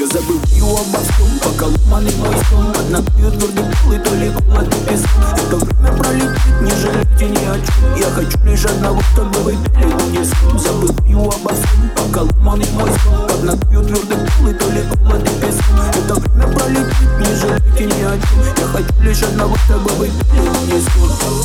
Я забываю обо всем, пока ломаный мой сон. Однотою твердый пыл и то ли холодный песок. Это время пролетит, не жалейте ни о чем. Я хочу лишь одного, чтобы вы пели в унисон. Забываю обо всем, пока ломаный мой сон. Однотою твердый пыл и то ли холодный песок. Это время пролетит, не жалейте ни о чем. Я хочу лишь одного, чтобы вы пели в унисон.